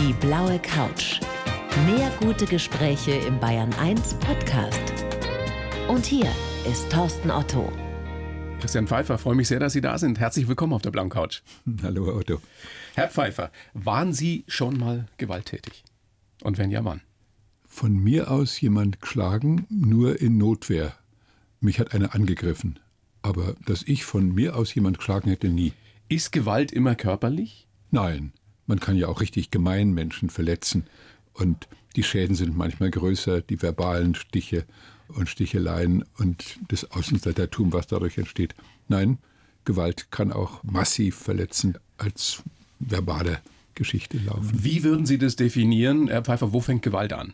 Die blaue Couch. Mehr gute Gespräche im Bayern 1 Podcast. Und hier ist Thorsten Otto. Christian Pfeiffer, freue mich sehr, dass Sie da sind. Herzlich willkommen auf der blauen Couch. Hallo, Herr Otto. Herr Pfeiffer, waren Sie schon mal gewalttätig? Und wenn ja, wann? Von mir aus jemand geschlagen, nur in Notwehr. Mich hat einer angegriffen. Aber dass ich von mir aus jemand geschlagen hätte, nie. Ist Gewalt immer körperlich? Nein, man kann ja auch richtig gemein Menschen verletzen. Und die Schäden sind manchmal größer, die verbalen Stiche und Sticheleien und das Außenseitertum, was dadurch entsteht. Nein, Gewalt kann auch massiv verletzen als verbale Geschichte laufen. Wie würden Sie das definieren, Herr Pfeiffer, wo fängt Gewalt an?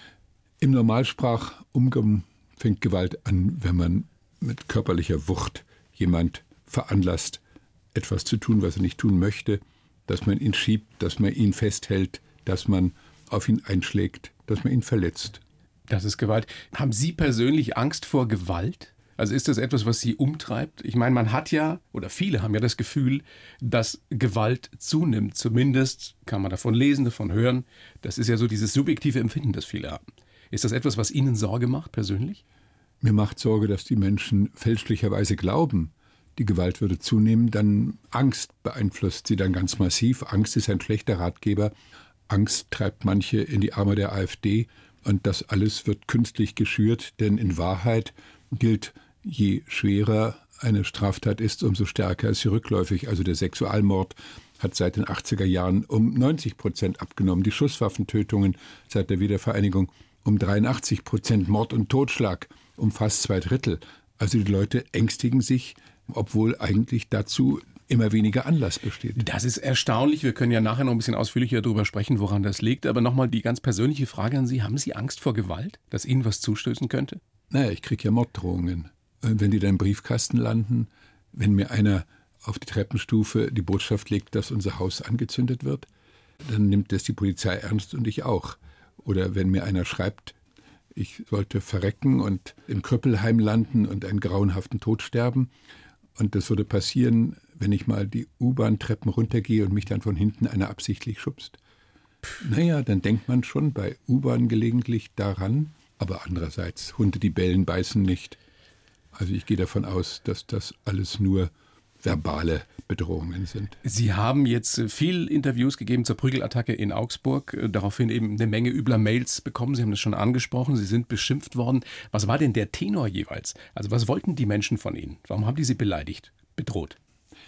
Im Normalsprachumgang fängt Gewalt an, wenn man mit körperlicher Wucht jemand veranlasst, etwas zu tun, was er nicht tun möchte, dass man ihn schiebt, dass man ihn festhält, dass man auf ihn einschlägt, dass man ihn verletzt. Das ist Gewalt. Haben Sie persönlich Angst vor Gewalt? Also ist das etwas, was Sie umtreibt? Ich meine, man hat ja, oder viele haben ja das Gefühl, dass Gewalt zunimmt. Zumindest kann man davon lesen, davon hören. Das ist ja so dieses subjektive Empfinden, das viele haben. Ist das etwas, was Ihnen Sorge macht, persönlich? Mir macht Sorge, dass die Menschen fälschlicherweise glauben, die Gewalt würde zunehmen. Dann Angst beeinflusst sie dann ganz massiv. Angst ist ein schlechter Ratgeber. Angst treibt manche in die Arme der AfD. Und das alles wird künstlich geschürt, denn in Wahrheit gilt, je schwerer eine Straftat ist, umso stärker ist sie rückläufig. Also der Sexualmord hat seit den 80er Jahren um 90% abgenommen. Die Schusswaffentötungen seit der Wiedervereinigung um 83%. Mord und Totschlag um fast 2/3. Also die Leute ängstigen sich, obwohl eigentlich dazu immer weniger Anlass besteht. Das ist erstaunlich. Wir können ja nachher noch ein bisschen ausführlicher darüber sprechen, woran das liegt. Aber nochmal die ganz persönliche Frage an Sie. Haben Sie Angst vor Gewalt, dass Ihnen was zustößen könnte? Naja, ich kriege ja Morddrohungen. Wenn die dann im Briefkasten landen, wenn mir einer auf die Treppenstufe die Botschaft legt, dass unser Haus angezündet wird, dann nimmt das die Polizei ernst und ich auch. Oder wenn mir einer schreibt, ich sollte verrecken und im Krüppelheim landen und einen grauenhaften Tod sterben. Und das würde passieren, wenn ich mal die U-Bahn-Treppen runtergehe und mich dann von hinten einer absichtlich schubst. Naja, dann denkt man schon bei U-Bahn gelegentlich daran. Aber andererseits, Hunde, die bellen, beißen nicht. Also ich gehe davon aus, dass das alles nur verbale Bedrohungen sind. Sie haben jetzt viel Interviews gegeben zur Prügelattacke in Augsburg, daraufhin eben eine Menge übler Mails bekommen. Sie haben das schon angesprochen, Sie sind beschimpft worden. Was war denn der Tenor jeweils? Also was wollten die Menschen von Ihnen? Warum haben die Sie beleidigt, bedroht?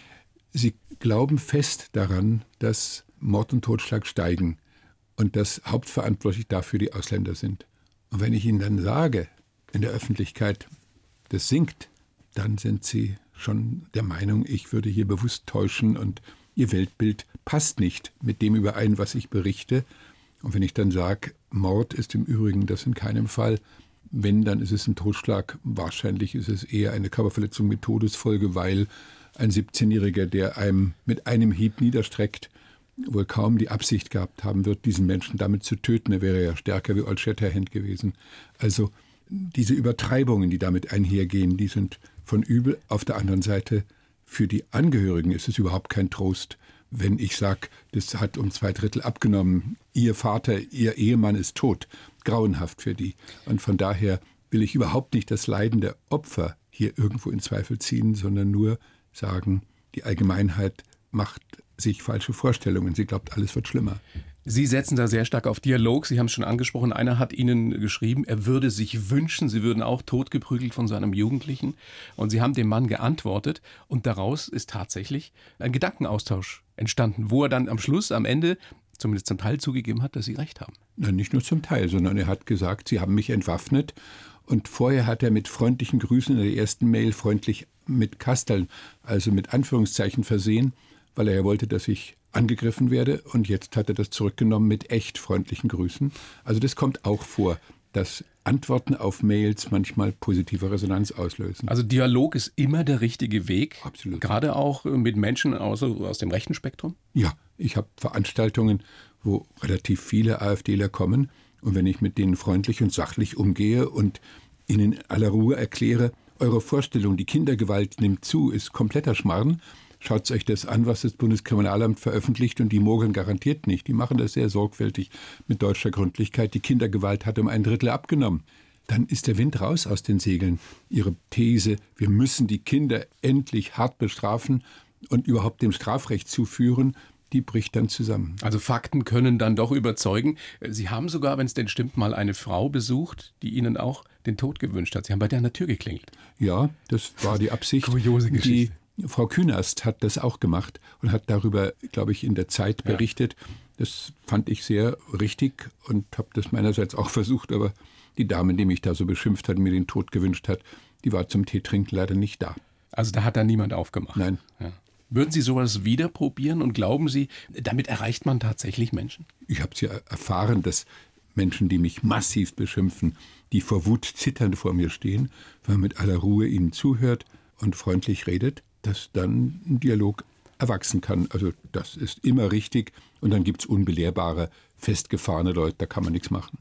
Sie glauben fest daran, dass Mord und Totschlag steigen und dass hauptverantwortlich dafür die Ausländer sind. Und wenn ich Ihnen dann sage, in der Öffentlichkeit, das sinkt, dann sind Sie schon der Meinung, ich würde hier bewusst täuschen und Ihr Weltbild passt nicht mit dem überein, was ich berichte. Und wenn ich dann sage, Mord ist im Übrigen das in keinem Fall, wenn, dann ist es ein Totschlag. Wahrscheinlich ist es eher eine Körperverletzung mit Todesfolge, weil ein 17-Jähriger, der einem mit einem Hieb niederstreckt, wohl kaum die Absicht gehabt haben wird, diesen Menschen damit zu töten. Er wäre ja stärker wie Old Shatterhand gewesen. Also diese Übertreibungen, die damit einhergehen, die sind von übel. Auf der anderen Seite, für die Angehörigen ist es überhaupt kein Trost, wenn ich sage, das hat um 2/3 abgenommen. Ihr Vater, Ihr Ehemann ist tot. Grauenhaft für die. Und von daher will ich überhaupt nicht das Leiden der Opfer hier irgendwo in Zweifel ziehen, sondern nur sagen, die Allgemeinheit macht sich falsche Vorstellungen. Sie glaubt, alles wird schlimmer. Sie setzen da sehr stark auf Dialog. Sie haben es schon angesprochen. Einer hat Ihnen geschrieben, er würde sich wünschen, Sie würden auch totgeprügelt von so einem Jugendlichen. Und Sie haben dem Mann geantwortet. Und daraus ist tatsächlich ein Gedankenaustausch entstanden, wo er dann am Schluss, am Ende, zumindest zum Teil zugegeben hat, dass Sie recht haben. Nein, nicht nur zum Teil, sondern er hat gesagt, Sie haben mich entwaffnet. Und vorher hat er mit freundlichen Grüßen in der ersten Mail freundlich mit Kasteln, also mit Anführungszeichen versehen, weil er ja wollte, dass ich angegriffen werde. Und jetzt hat er das zurückgenommen mit echt freundlichen Grüßen. Also das kommt auch vor, dass Antworten auf Mails manchmal positive Resonanz auslösen. Also Dialog ist immer der richtige Weg. Absolut. Gerade auch mit Menschen aus dem rechten Spektrum? Ja, ich habe Veranstaltungen, wo relativ viele AfDler kommen. Und wenn ich mit denen freundlich und sachlich umgehe und ihnen in aller Ruhe erkläre, eure Vorstellung, die Kindergewalt nimmt zu, ist kompletter Schmarrn, Schaut euch das an, was das Bundeskriminalamt veröffentlicht, und die mogeln garantiert nicht. Die machen das sehr sorgfältig mit deutscher Gründlichkeit. Die Kindergewalt hat um 1/3 abgenommen. Dann ist der Wind raus aus den Segeln. Ihre These, wir müssen die Kinder endlich hart bestrafen und überhaupt dem Strafrecht zuführen, die bricht dann zusammen. Also Fakten können dann doch überzeugen. Sie haben sogar, wenn es denn stimmt, mal eine Frau besucht, die Ihnen auch den Tod gewünscht hat. Sie haben bei der an der Tür geklingelt. Ja, das war die Absicht. Kuriose Geschichte. Die Frau Künast hat das auch gemacht und hat darüber, glaube ich, in der Zeit berichtet. Das fand ich sehr richtig und habe das meinerseits auch versucht, aber die Dame, die mich da so beschimpft hat und mir den Tod gewünscht hat, die war zum Teetrinken leider nicht da. Also da hat da niemand aufgemacht? Nein. Ja. Würden Sie sowas wieder probieren und glauben Sie, damit erreicht man tatsächlich Menschen? Ich habe es ja erfahren, dass Menschen, die mich massiv beschimpfen, die vor Wut zitternd vor mir stehen, wenn man mit aller Ruhe ihnen zuhört und freundlich redet, dass dann ein Dialog erwachsen kann. Also das ist immer richtig. Und dann gibt es unbelehrbare, festgefahrene Leute, da kann man nichts machen.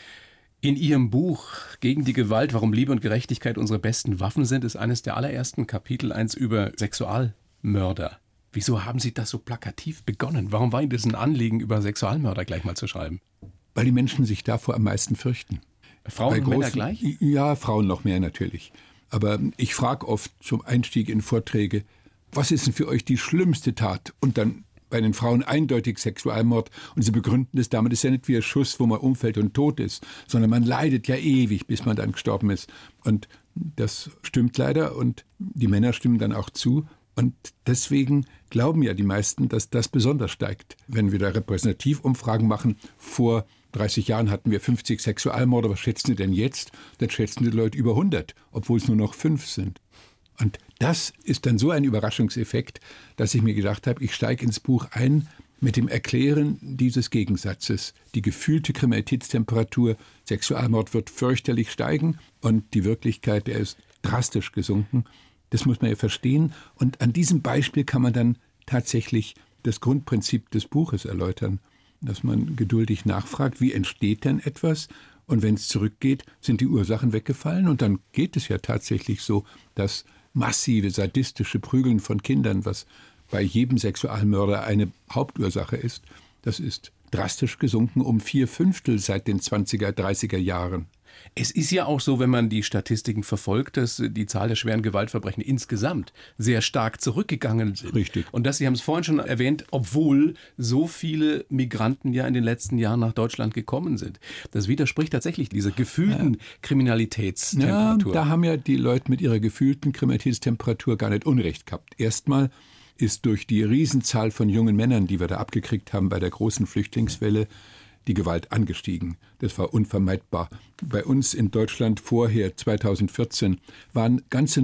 In Ihrem Buch Gegen die Gewalt, warum Liebe und Gerechtigkeit unsere besten Waffen sind, ist eines der allerersten Kapitel eins über Sexualmörder. Wieso haben Sie das so plakativ begonnen? Warum war Ihnen das ein Anliegen, über Sexualmörder gleich mal zu schreiben? Weil die Menschen sich davor am meisten fürchten. Frauen und Männer gleich? Ja, Frauen noch mehr natürlich. Aber ich frage oft zum Einstieg in Vorträge, was ist denn für euch die schlimmste Tat? Und dann bei den Frauen eindeutig Sexualmord. Und sie begründen es damit, es ist ja nicht wie ein Schuss, wo man umfällt und tot ist, sondern man leidet ja ewig, bis man dann gestorben ist. Und das stimmt leider und die Männer stimmen dann auch zu. Und deswegen glauben ja die meisten, dass das besonders steigt. Wenn wir da Repräsentativumfragen machen, vor 30 Jahren hatten wir 50 Sexualmorde, was schätzen Sie denn jetzt? Dann schätzen die Leute über 100, obwohl es nur noch 5 sind. Und das ist dann so ein Überraschungseffekt, dass ich mir gedacht habe, ich steige ins Buch ein mit dem Erklären dieses Gegensatzes. Die gefühlte Kriminalitätstemperatur, Sexualmord wird fürchterlich steigen und die Wirklichkeit, der ist drastisch gesunken. Das muss man ja verstehen. Und an diesem Beispiel kann man dann tatsächlich das Grundprinzip des Buches erläutern, dass man geduldig nachfragt, wie entsteht denn etwas? Und wenn es zurückgeht, sind die Ursachen weggefallen. Und dann geht es ja tatsächlich so, dass massive sadistische Prügeln von Kindern, was bei jedem Sexualmörder eine Hauptursache ist, das ist drastisch gesunken um 4/5 seit den 20er, 30er Jahren. Es ist ja auch so, wenn man die Statistiken verfolgt, dass die Zahl der schweren Gewaltverbrechen insgesamt sehr stark zurückgegangen sind. Richtig. Und dass Sie haben es vorhin schon erwähnt, obwohl so viele Migranten ja in den letzten Jahren nach Deutschland gekommen sind. Das widerspricht tatsächlich dieser gefühlten Kriminalitätstemperatur. Ja, da haben ja die Leute mit ihrer gefühlten Kriminalitätstemperatur gar nicht Unrecht gehabt. Erstmal ist durch die Riesenzahl von jungen Männern, die wir da abgekriegt haben bei der großen Flüchtlingswelle, die Gewalt angestiegen. Das war unvermeidbar. Bei uns in Deutschland vorher, 2014, waren ganze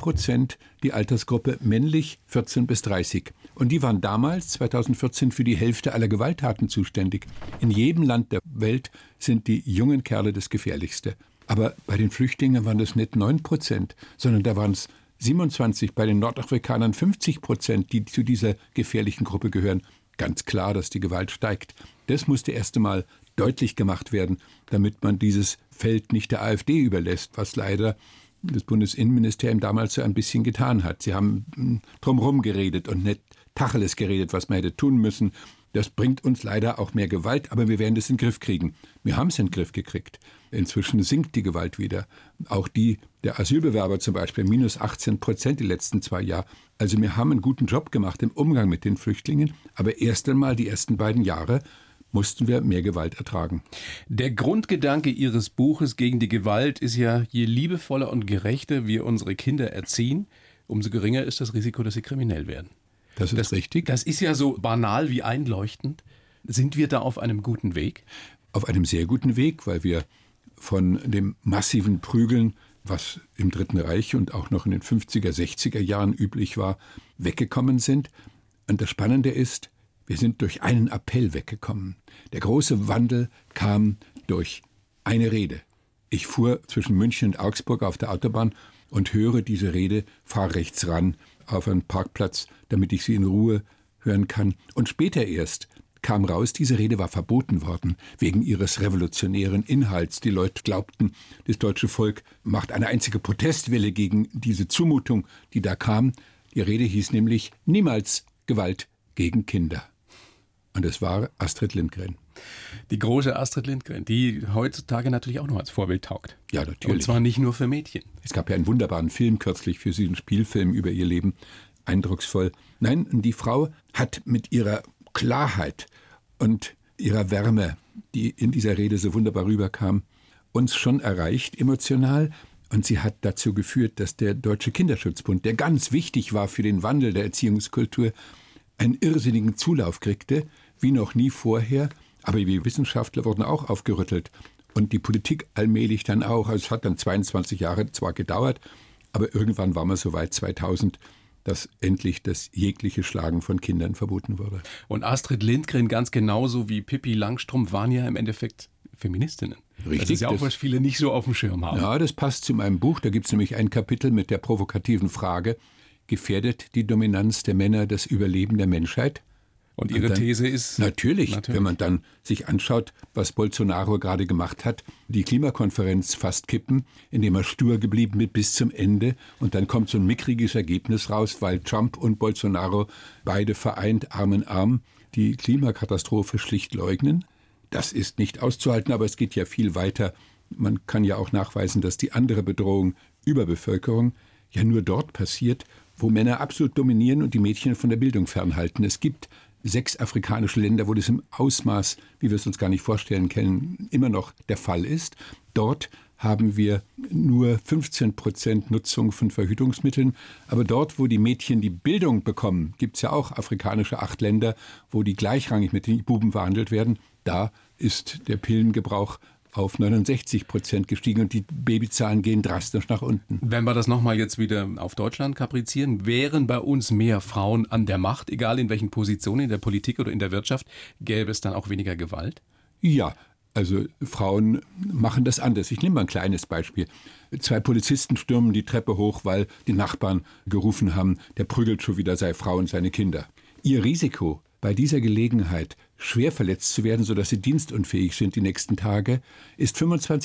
9% die Altersgruppe männlich 14 bis 30. Und die waren damals, 2014, für die Hälfte aller Gewalttaten zuständig. In jedem Land der Welt sind die jungen Kerle das Gefährlichste. Aber bei den Flüchtlingen waren das nicht 9%, sondern da waren es 27, bei den Nordafrikanern 50%, die zu dieser gefährlichen Gruppe gehören. Ganz klar, dass die Gewalt steigt. Das musste erst einmal deutlich gemacht werden, damit man dieses Feld nicht der AfD überlässt, was leider das Bundesinnenministerium damals so ein bisschen getan hat. Sie haben drumherum geredet und nicht Tacheles geredet, was man hätte tun müssen. Das bringt uns leider auch mehr Gewalt, aber wir werden das in den Griff kriegen. Wir haben es in den Griff gekriegt. Inzwischen sinkt die Gewalt wieder. Auch die der Asylbewerber zum Beispiel, minus 18% die letzten 2 Jahre. Also wir haben einen guten Job gemacht im Umgang mit den Flüchtlingen, aber erst einmal die ersten 2 Jahre mussten wir mehr Gewalt ertragen. Der Grundgedanke Ihres Buches Gegen die Gewalt ist ja, je liebevoller und gerechter wir unsere Kinder erziehen, umso geringer ist das Risiko, dass sie kriminell werden. Das ist richtig. Das ist ja so banal wie einleuchtend. Sind wir da auf einem guten Weg? Auf einem sehr guten Weg, weil wir von dem massiven Prügeln, was im Dritten Reich und auch noch in den 50er, 60er Jahren üblich war, weggekommen sind. Und das Spannende ist, wir sind durch einen Appell weggekommen. Der große Wandel kam durch eine Rede. Ich fuhr zwischen München und Augsburg auf der Autobahn und höre diese Rede, fahre rechts ran auf einen Parkplatz, damit ich sie in Ruhe hören kann. Und später erst kam raus, diese Rede war verboten worden, wegen ihres revolutionären Inhalts. Die Leute glaubten, das deutsche Volk macht eine einzige Protestwelle gegen diese Zumutung, die da kam. Die Rede hieß nämlich niemals Gewalt gegen Kinder. Und es war Astrid Lindgren. Die große Astrid Lindgren, die heutzutage natürlich auch noch als Vorbild taugt. Ja, natürlich. Und zwar nicht nur für Mädchen. Es gab ja einen wunderbaren Film kürzlich für sie, einen Spielfilm über ihr Leben. Eindrucksvoll. Nein, die Frau hat mit ihrer Klarheit und ihrer Wärme, die in dieser Rede so wunderbar rüberkam, uns schon erreicht emotional. Und sie hat dazu geführt, dass der Deutsche Kinderschutzbund, der ganz wichtig war für den Wandel der Erziehungskultur, einen irrsinnigen Zulauf kriegte, wie noch nie vorher. Aber wir Wissenschaftler wurden auch aufgerüttelt. Und die Politik allmählich dann auch. Also es hat dann 22 Jahre zwar gedauert, aber irgendwann war man so weit, 2000, dass endlich das jegliche Schlagen von Kindern verboten wurde. Und Astrid Lindgren ganz genauso wie Pippi Langstrumpf waren ja im Endeffekt Feministinnen. Richtig. Das ist ja auch, was viele nicht so auf dem Schirm haben. Ja, das passt zu meinem Buch. Da gibt es nämlich ein Kapitel mit der provokativen Frage: Gefährdet die Dominanz der Männer das Überleben der Menschheit? Und Ihre dann, These ist... Natürlich, wenn man dann sich anschaut, was Bolsonaro gerade gemacht hat, die Klimakonferenz fast kippen, indem er stur geblieben ist bis zum Ende. Und dann kommt so ein mickriges Ergebnis raus, weil Trump und Bolsonaro beide vereint, Arm in Arm, die Klimakatastrophe schlicht leugnen. Das ist nicht auszuhalten, aber es geht ja viel weiter. Man kann ja auch nachweisen, dass die andere Bedrohung, Überbevölkerung, ja nur dort passiert, wo Männer absolut dominieren und die Mädchen von der Bildung fernhalten. Es gibt 6 afrikanische Länder, wo das im Ausmaß, wie wir es uns gar nicht vorstellen können, immer noch der Fall ist. Dort haben wir nur 15% Nutzung von Verhütungsmitteln. Aber dort, wo die Mädchen die Bildung bekommen, gibt es ja auch afrikanische 8 Länder, wo die gleichrangig mit den Buben behandelt werden. Da ist der Pillengebrauch auf 69% gestiegen und die Babyzahlen gehen drastisch nach unten. Wenn wir das nochmal jetzt wieder auf Deutschland kaprizieren, wären bei uns mehr Frauen an der Macht, egal in welchen Positionen, in der Politik oder in der Wirtschaft, gäbe es dann auch weniger Gewalt? Ja, also Frauen machen das anders. Ich nehme mal ein kleines Beispiel. 2 Polizisten stürmen die Treppe hoch, weil die Nachbarn gerufen haben, der prügelt schon wieder seine Frau und seine Kinder. Ihr Risiko, bei dieser Gelegenheit schwer verletzt zu werden, sodass sie dienstunfähig sind die nächsten Tage, ist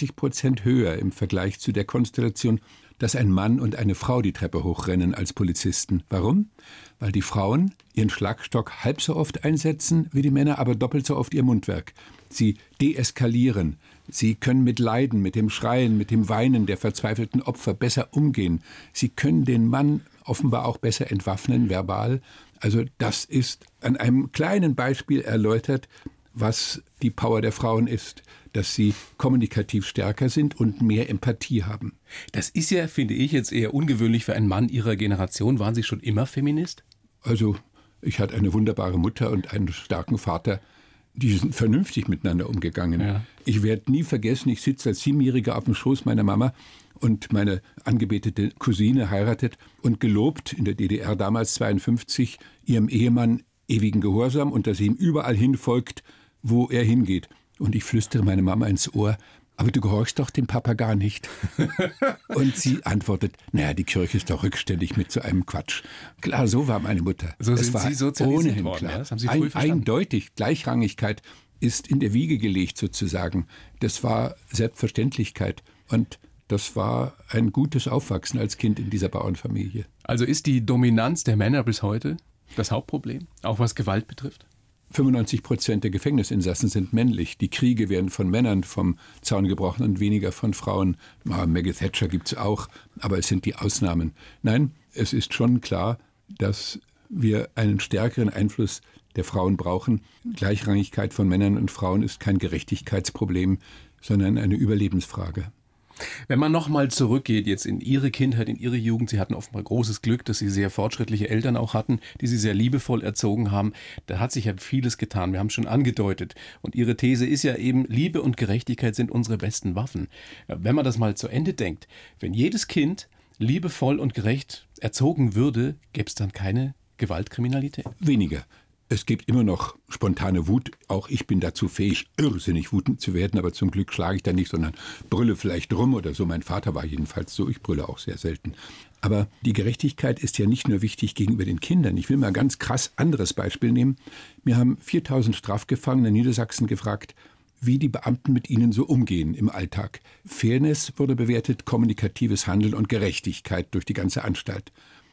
25% höher im Vergleich zu der Konstellation, dass ein Mann und eine Frau die Treppe hochrennen als Polizisten. Warum? Weil die Frauen ihren Schlagstock halb so oft einsetzen wie die Männer, aber doppelt so oft ihr Mundwerk. Sie deeskalieren. Sie können mit Leiden, mit dem Schreien, mit dem Weinen der verzweifelten Opfer besser umgehen. Sie können den Mann offenbar auch besser entwaffnen, verbal. Also das ist an einem kleinen Beispiel erläutert, was die Power der Frauen ist, dass sie kommunikativ stärker sind und mehr Empathie haben. Das ist ja, finde ich, jetzt eher ungewöhnlich für einen Mann Ihrer Generation. Waren Sie schon immer Feminist? Also ich hatte eine wunderbare Mutter und einen starken Vater. Die sind vernünftig miteinander umgegangen. Ja. Ich werde nie vergessen, ich sitze als 7-Jähriger auf dem Schoß meiner Mama und meine angebetete Cousine heiratet und gelobt in der DDR damals 52 ihrem Ehemann ewigen Gehorsam und dass sie ihm überall hinfolgt, wo er hingeht. Und ich flüstere meine Mama ins Ohr: Aber du gehorchst doch dem Papa gar nicht. Und sie antwortet: Naja, die Kirche ist doch rückständig mit so einem Quatsch. Klar, so war meine Mutter. So das sind war Sie sozialisiert ohnehin worden, klar. Ja? Das haben Sie früh verstanden. Eindeutig, Gleichrangigkeit ist in der Wiege gelegt sozusagen. Das war Selbstverständlichkeit. Und das war ein gutes Aufwachsen als Kind in dieser Bauernfamilie. Also ist die Dominanz der Männer bis heute das Hauptproblem, auch was Gewalt betrifft? 95% der Gefängnisinsassen sind männlich. Die Kriege werden von Männern vom Zaun gebrochen und weniger von Frauen. Maggie Thatcher gibt es auch, aber es sind die Ausnahmen. Nein, es ist schon klar, dass wir einen stärkeren Einfluss der Frauen brauchen. Gleichrangigkeit von Männern und Frauen ist kein Gerechtigkeitsproblem, sondern eine Überlebensfrage. Wenn man nochmal zurückgeht jetzt in Ihre Kindheit, in Ihre Jugend, Sie hatten offenbar großes Glück, dass Sie sehr fortschrittliche Eltern auch hatten, die Sie sehr liebevoll erzogen haben. Da hat sich ja vieles getan, wir haben es schon angedeutet. Und Ihre These ist ja eben, Liebe und Gerechtigkeit sind unsere besten Waffen. Wenn man das mal zu Ende denkt, wenn jedes Kind liebevoll und gerecht erzogen würde, gäbe es dann keine Gewaltkriminalität? Weniger. Es gibt immer noch spontane Wut. Auch ich bin dazu fähig, irrsinnig wütend zu werden. Aber zum Glück schlage ich da nicht, sondern brülle vielleicht rum oder so. Mein Vater war jedenfalls so. Ich brülle auch sehr selten. Aber die Gerechtigkeit ist ja nicht nur wichtig gegenüber den Kindern. Ich will mal ganz krass anderes Beispiel nehmen. Mir haben 4000 Strafgefangene in Niedersachsen gefragt, wie die Beamten mit ihnen so umgehen im Alltag. Fairness wurde bewertet, kommunikatives Handeln und Gerechtigkeit durch die ganze Anstalt.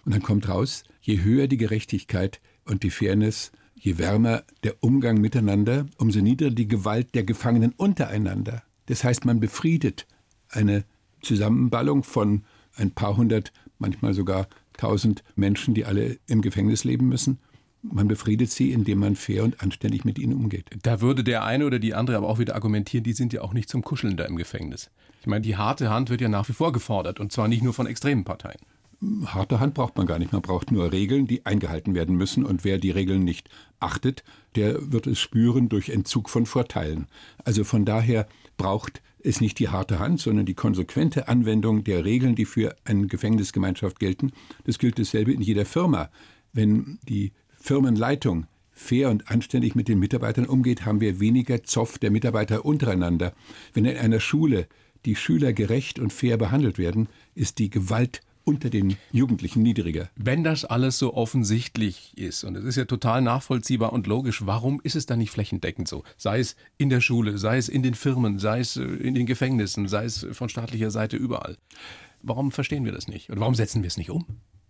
Und dann kommt raus, je höher die Gerechtigkeit und die Fairness, je wärmer der Umgang miteinander, umso niedriger die Gewalt der Gefangenen untereinander. Das heißt, man befriedet eine Zusammenballung von ein paar hundert, manchmal sogar 1000 Menschen, die alle im Gefängnis leben müssen. Man befriedet sie, indem man fair und anständig mit ihnen umgeht. Da würde der eine oder die andere aber auch wieder argumentieren, die sind ja auch nicht zum Kuscheln da im Gefängnis. Ich meine, die harte Hand wird ja nach wie vor gefordert, und zwar nicht nur von extremen Parteien. Harte Hand braucht man gar nicht. Man braucht nur Regeln, die eingehalten werden müssen. Und wer die Regeln nicht achtet, der wird es spüren durch Entzug von Vorteilen. Also von daher braucht es nicht die harte Hand, sondern die konsequente Anwendung der Regeln, die für eine Gefängnisgemeinschaft gelten. Das gilt dasselbe in jeder Firma. Wenn die Firmenleitung fair und anständig mit den Mitarbeitern umgeht, haben wir weniger Zoff der Mitarbeiter untereinander. Wenn in einer Schule die Schüler gerecht und fair behandelt werden, ist die Gewalt unter den Jugendlichen niedriger. Wenn das alles so offensichtlich ist, und es ist ja total nachvollziehbar und logisch, warum ist es dann nicht flächendeckend so? Sei es in der Schule, sei es in den Firmen, sei es in den Gefängnissen, sei es von staatlicher Seite überall. Warum verstehen wir das nicht? Oder warum setzen wir es nicht um?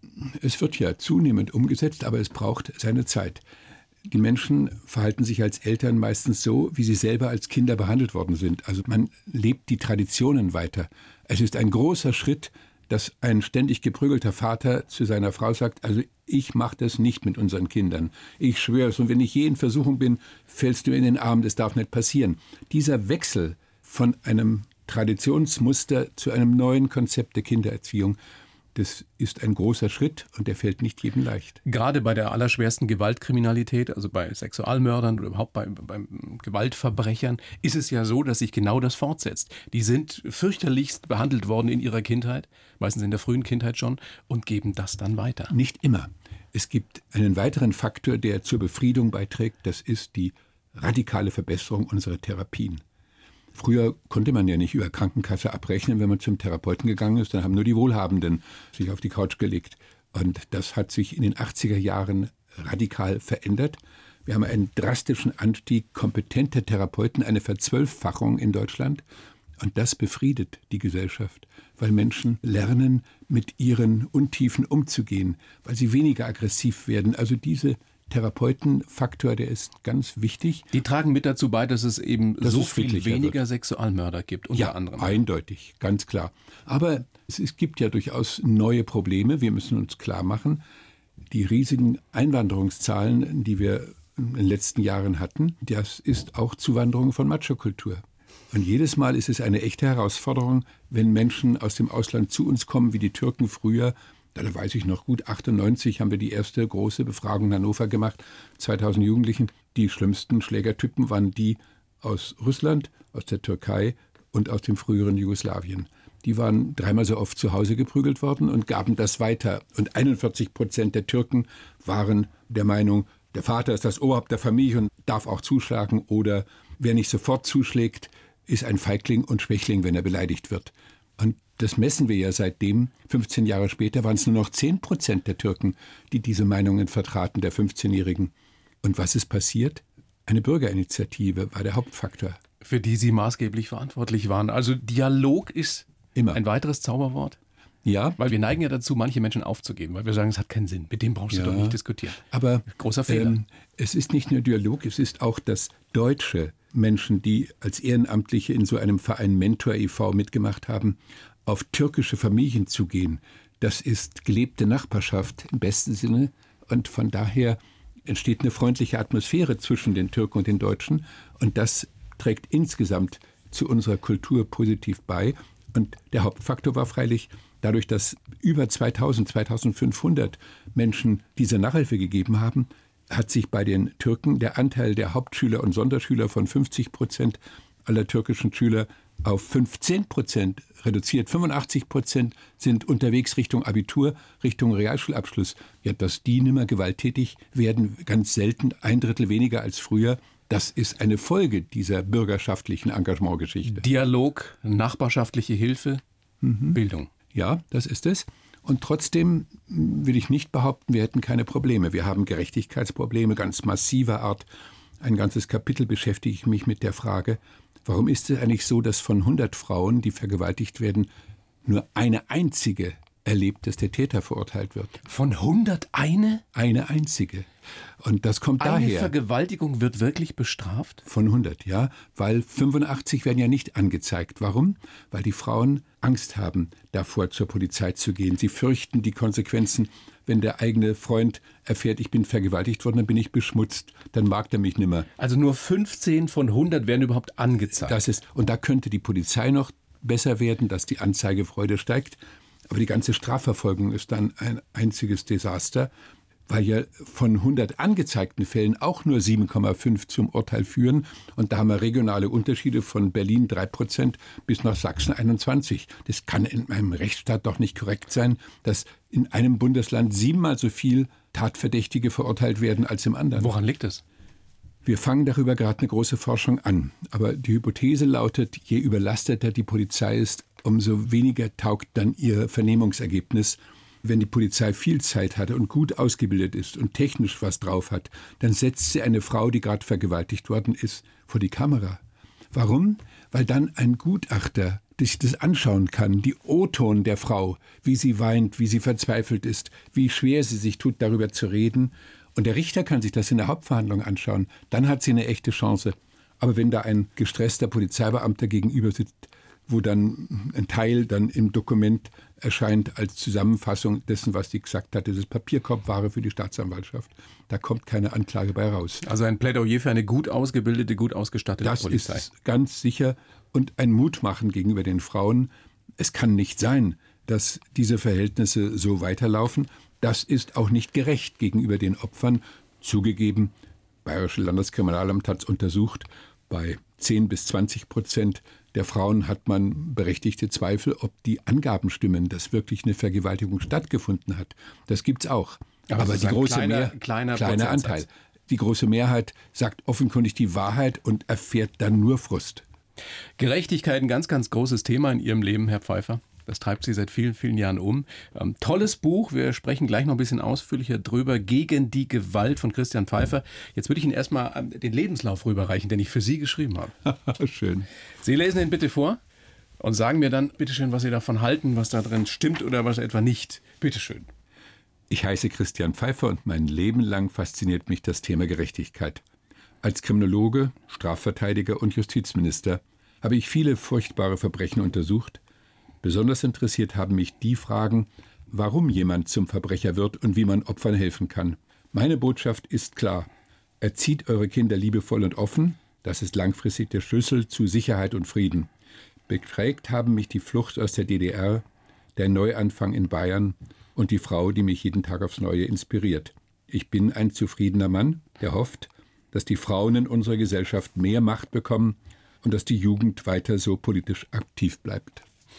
Es wird ja zunehmend umgesetzt, aber es braucht seine Zeit. Die Menschen verhalten sich als Eltern meistens so, wie sie selber als Kinder behandelt worden sind. Also man lebt die Traditionen weiter. Es ist ein großer Schritt, dass ein ständig geprügelter Vater zu seiner Frau sagt, also ich mache das nicht mit unseren Kindern. Ich schwöre es, und wenn ich je in Versuchung bin, fällst du in den Arm, das darf nicht passieren. Dieser Wechsel von einem Traditionsmuster zu einem neuen Konzept der Kindererziehung, das ist ein großer Schritt und der fällt nicht jedem leicht. Gerade bei der allerschwersten Gewaltkriminalität, also bei Sexualmördern oder überhaupt bei Gewaltverbrechern, ist es ja so, dass sich genau das fortsetzt. Die sind fürchterlichst behandelt worden in ihrer Kindheit, meistens in der frühen Kindheit schon, und geben das dann weiter. Nicht immer. Es gibt einen weiteren Faktor, der zur Befriedung beiträgt, das ist die radikale Verbesserung unserer Therapien. Früher konnte man ja nicht über Krankenkasse abrechnen, wenn man zum Therapeuten gegangen ist. Dann haben nur die Wohlhabenden sich auf die Couch gelegt. Und das hat sich in den 80er Jahren radikal verändert. Wir haben einen drastischen Anstieg kompetenter Therapeuten, eine Verzwölffachung in Deutschland. Und das befriedet die Gesellschaft, weil Menschen lernen, mit ihren Untiefen umzugehen, weil sie weniger aggressiv werden. Also dieser Therapeutenfaktor, der ist ganz wichtig. Die tragen mit dazu bei, dass es eben so viel weniger wird. Sexualmörder gibt, unter anderem. Ja, eindeutig, ganz klar. Aber es gibt ja durchaus neue Probleme. Wir müssen uns klar machen, die riesigen Einwanderungszahlen, die wir in den letzten Jahren hatten, das ist auch Zuwanderung von Machokultur. Und jedes Mal ist es eine echte Herausforderung, wenn Menschen aus dem Ausland zu uns kommen, wie die Türken früher. Da weiß ich noch gut, 98 haben wir die erste große Befragung in Hannover gemacht, 2000 Jugendlichen. Die schlimmsten Schlägertypen waren die aus Russland, aus der Türkei und aus dem früheren Jugoslawien. Die waren dreimal so oft zu Hause geprügelt worden und gaben das weiter. Und 41% der Türken waren der Meinung, der Vater ist das Oberhaupt der Familie und darf auch zuschlagen. Oder wer nicht sofort zuschlägt, ist ein Feigling und Schwächling, wenn er beleidigt wird. Und das messen wir ja seitdem. 15 Jahre später waren es nur noch 10% der Türken, die diese Meinungen vertraten, der 15-Jährigen. Und was ist passiert? Eine Bürgerinitiative war der Hauptfaktor. Für die Sie maßgeblich verantwortlich waren. Also Dialog ist immer ein weiteres Zauberwort? Ja. Weil wir neigen ja dazu, manche Menschen aufzugeben, weil wir sagen, es hat keinen Sinn. Mit dem brauchst du doch nicht diskutieren. Aber großer Fehler. Es ist nicht nur Dialog, es ist auch das deutsche Menschen, die als Ehrenamtliche in so einem Verein Mentor e.V. mitgemacht haben, auf türkische Familien zu gehen. Das ist gelebte Nachbarschaft im besten Sinne. Und von daher entsteht eine freundliche Atmosphäre zwischen den Türken und den Deutschen. Und das trägt insgesamt zu unserer Kultur positiv bei. Und der Hauptfaktor war freilich, dadurch, dass über 2500 Menschen diese Nachhilfe gegeben haben, hat sich bei den Türken der Anteil der Hauptschüler und Sonderschüler von 50% aller türkischen Schüler auf 15% reduziert. 85% sind unterwegs Richtung Abitur, Richtung Realschulabschluss. Ja, dass die nimmer gewalttätig werden, ganz selten, 1/3 weniger als früher. Das ist eine Folge dieser bürgerschaftlichen Engagementgeschichte. Dialog, nachbarschaftliche Hilfe, Bildung. Ja, das ist es. Und trotzdem will ich nicht behaupten, wir hätten keine Probleme. Wir haben Gerechtigkeitsprobleme ganz massiver Art. Ein ganzes Kapitel beschäftige ich mich mit der Frage, warum ist es eigentlich so, dass von 100 Frauen, die vergewaltigt werden, nur eine einzige erlebt, dass der Täter verurteilt wird. Von 100 eine? Eine einzige. Und das kommt daher. Eine Vergewaltigung wird wirklich bestraft? Von 100, ja, weil 85 werden ja nicht angezeigt. Warum? Weil die Frauen Angst haben, davor zur Polizei zu gehen. Sie fürchten die Konsequenzen. Wenn der eigene Freund erfährt, ich bin vergewaltigt worden, dann bin ich beschmutzt, dann mag er mich nimmer. Also nur 15 von 100 werden überhaupt angezeigt. Und da könnte die Polizei noch besser werden, dass die Anzeigefreude steigt. Aber die ganze Strafverfolgung ist dann ein einziges Desaster, weil ja von 100 angezeigten Fällen auch nur 7,5 zum Urteil führen. Und da haben wir regionale Unterschiede von Berlin 3% bis nach Sachsen 21%. Das kann in einem Rechtsstaat doch nicht korrekt sein, dass in einem Bundesland 7-mal so viel Tatverdächtige verurteilt werden als im anderen. Woran liegt es? Wir fangen darüber gerade eine große Forschung an. Aber die Hypothese lautet, je überlasteter die Polizei ist, umso weniger taugt dann ihr Vernehmungsergebnis. Wenn die Polizei viel Zeit hatte und gut ausgebildet ist und technisch was drauf hat, dann setzt sie eine Frau, die gerade vergewaltigt worden ist, vor die Kamera. Warum? Weil dann ein Gutachter sich das anschauen kann, die O-Ton der Frau, wie sie weint, wie sie verzweifelt ist, wie schwer sie sich tut, darüber zu reden. Und der Richter kann sich das in der Hauptverhandlung anschauen. Dann hat sie eine echte Chance. Aber wenn da ein gestresster Polizeibeamter gegenüber sitzt, wo dann ein Teil dann im Dokument erscheint als Zusammenfassung dessen, was sie gesagt hat, das ist Papierkorbware für die Staatsanwaltschaft. Da kommt keine Anklage bei raus. Also ein Plädoyer für eine gut ausgebildete, gut ausgestattete Polizei. Das ist ganz sicher und ein Mutmachen gegenüber den Frauen. Es kann nicht sein, dass diese Verhältnisse so weiterlaufen. Das ist auch nicht gerecht gegenüber den Opfern. Zugegeben, Bayerische Landeskriminalamt hat es untersucht, bei 10-20% der Frauen hat man berechtigte Zweifel, ob die Angaben stimmen, dass wirklich eine Vergewaltigung stattgefunden hat. Das gibt's auch. Aber die große kleiner Anteil. Die große Mehrheit sagt offenkundig die Wahrheit und erfährt dann nur Frust. Gerechtigkeit, ein ganz, ganz großes Thema in Ihrem Leben, Herr Pfeiffer. Das treibt Sie seit vielen, vielen Jahren um. Tolles Buch, wir sprechen gleich noch ein bisschen ausführlicher drüber. Gegen die Gewalt von Christian Pfeiffer. Jetzt würde ich Ihnen erstmal den Lebenslauf rüberreichen, den ich für Sie geschrieben habe. Schön. Sie lesen ihn bitte vor und sagen mir dann, bitteschön, was Sie davon halten, was da drin stimmt oder was etwa nicht. Bitteschön. Ich heiße Christian Pfeiffer und mein Leben lang fasziniert mich das Thema Gerechtigkeit. Als Kriminologe, Strafverteidiger und Justizminister habe ich viele furchtbare Verbrechen untersucht. Besonders interessiert haben mich die Fragen, warum jemand zum Verbrecher wird und wie man Opfern helfen kann. Meine Botschaft ist klar. Erzieht eure Kinder liebevoll und offen. Das ist langfristig der Schlüssel zu Sicherheit und Frieden. Geprägt haben mich die Flucht aus der DDR, der Neuanfang in Bayern und die Frau, die mich jeden Tag aufs Neue inspiriert. Ich bin ein zufriedener Mann, der hofft, dass die Frauen in unserer Gesellschaft mehr Macht bekommen und dass die Jugend weiter so politisch aktiv bleibt.